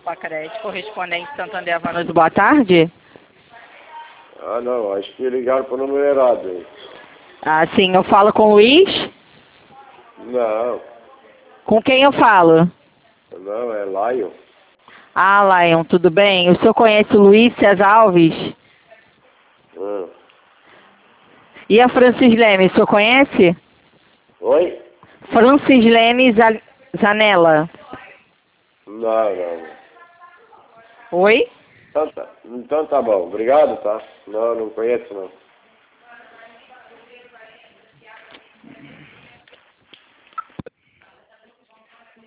Pacrete, correspondente Santander Vanusa, boa tarde. Ah, não, acho que ligaram para o número errado aí. Ah, sim, eu falo com o Luiz? Não, Com quem eu falo? não, é Lion. Ah, Lion, tudo bem? O senhor conhece o Luiz César Alves? Hum. E a Francis Leme, o senhor conhece? Oi? Francis Leme Zanella. Não. Oi? Então tá bom, obrigado, tá? Não conheço não.